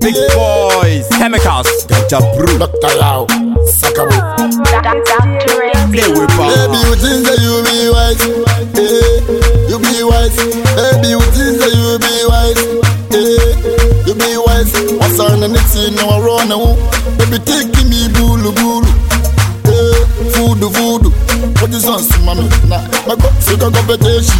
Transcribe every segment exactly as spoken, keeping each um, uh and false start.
big boys, chemicals, Ganja Brew, Doctor Yao, Sakabu. Play with power. Baby, you think that you be wise? Eh, you be wise. Baby, you think that you be wise? Eh, you be wise. What's on the next thing? No, I run away. Baby, taking me bulu bulu. Eh, voodoo voodoo. What is on some mommy? Nah, my God, so go competition.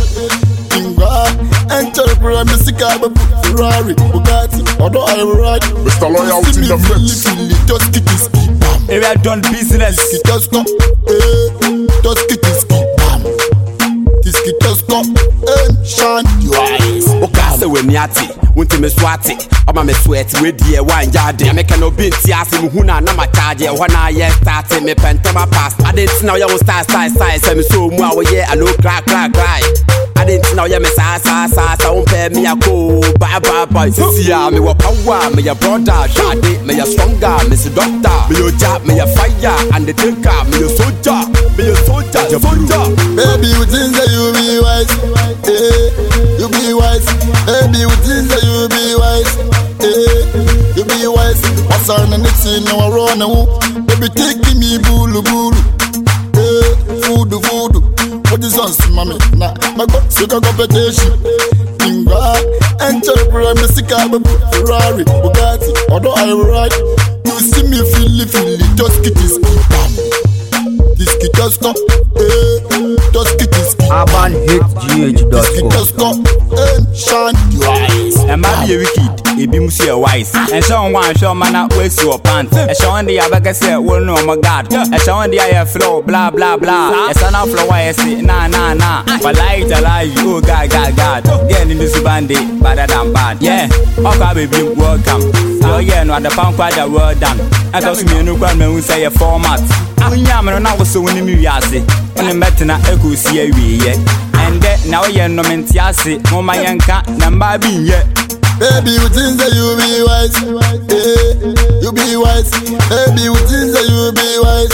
Enter music album, Ferrari, Bugatti, although I ride. Mister Loyalty in the mix. Just get this key, bam. If I done business, Just come, eh. Just get this key, bam. This key just come, eh. Shine your eyes. okay, so when yati, want to me swat it. I'm a me sweat with the one yard. I make no bin tiasi, muhuna, na ma charge. When I yet started me pentama pass. I didn't know you style, style, style. So me so more, yeah, I know crack, crack, crack. I didn't know you miss sa sa sa sa won't pay me a go. Bye bye bye. See ya, me wa power, me your brother, shady, me your stronger, me your doctor, me your job, me your fire, and the thinker, me your soldier, me your soldier, your soldier. Baby, you think that you be wise? Eh, you be wise. Baby, you think that you be wise? Eh, you be wise. What's on the next thing? No, I run away. Baby, taking me bulu bulu. Eh, voodoo voodoo. What is on some mommy? Nah, my God, so go competition. Inga, enter music album, Ferrari, Bugatti, although I ride. You see me feel it, feel it, just get this key, bam. This key just come, eh, just get this key. urban hit g h dot This key com. just come, eh, shine your eyes. And might be a wicked, it be musi a wise. And show one show man up waste your pants. And show on the abaka say, well no my God. And show on the air flow, blah blah blah. And son of flow I say, nah nah nah. But like to lie, you God God God. Get in this bandit, better than bad. Yeah, okay baby, welcome. So yeah, no the pound quite a word done. And cause me no grand man will say a format. When yaman now was so when you yasi. When I'm better na echo see a we and then now you're no mentiasi, oh my yanka, number being yet. Baby, you think that you be wise? Eh, you be wise. Baby, you think that you be wise?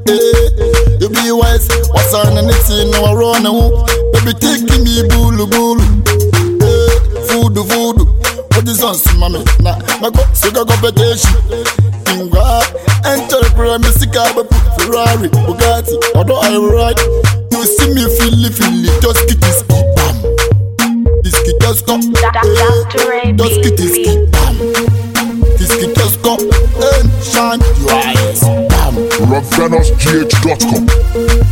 Eh, you be wise. What's on the next thing? No, I run away. Baby, taking me bulu bulu. Eh, voodoo voodoo. What is on some mommy? Nah, my God, so go competition. Inga, enter music album, Ferrari, Bugatti, although I ride. You see me feel it, feel it, just get this key, bam. This key just come, eh, just get this key, bam. This key just come, and shine your eyes, bam. Ravenous G H dot com.